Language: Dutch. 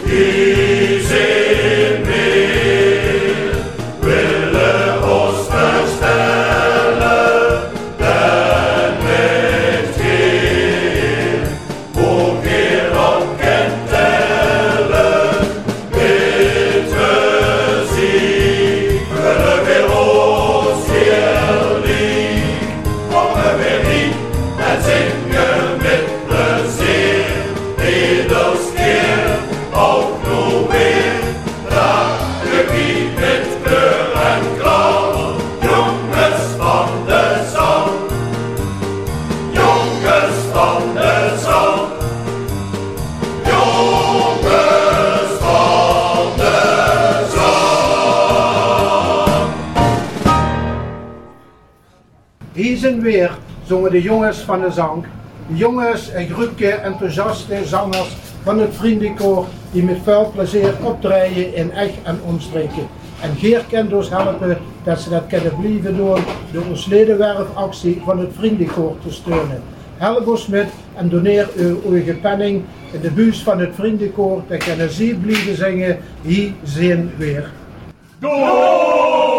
Die zijn weer, willen ons verstellen, en met Heer, ook hier op kan tellen, bitte zie, willen weer ons hier lief, komen weer niet en zingen met plezier, ieders keer. Ook nu weer, daar gebied met kleur en klauwen, jongens van de zon, jongens van de zon, jongens van de zon. Hier zijn weer, zongen de jongens van de zang. De jongens, een groepje enthousiaste zangers van het vriendenkoor die met veel plezier optreden in Eg en omstreken. En Geer kent ons helpen dat ze dat kunnen blijven doen door ons ledenwerfactie van het vriendenkoor te steunen. Help ons met en doneer uw eigen penning in de buis van het vriendenkoor. Dan kunnen ze blijven zingen, hier zijn weer. Go!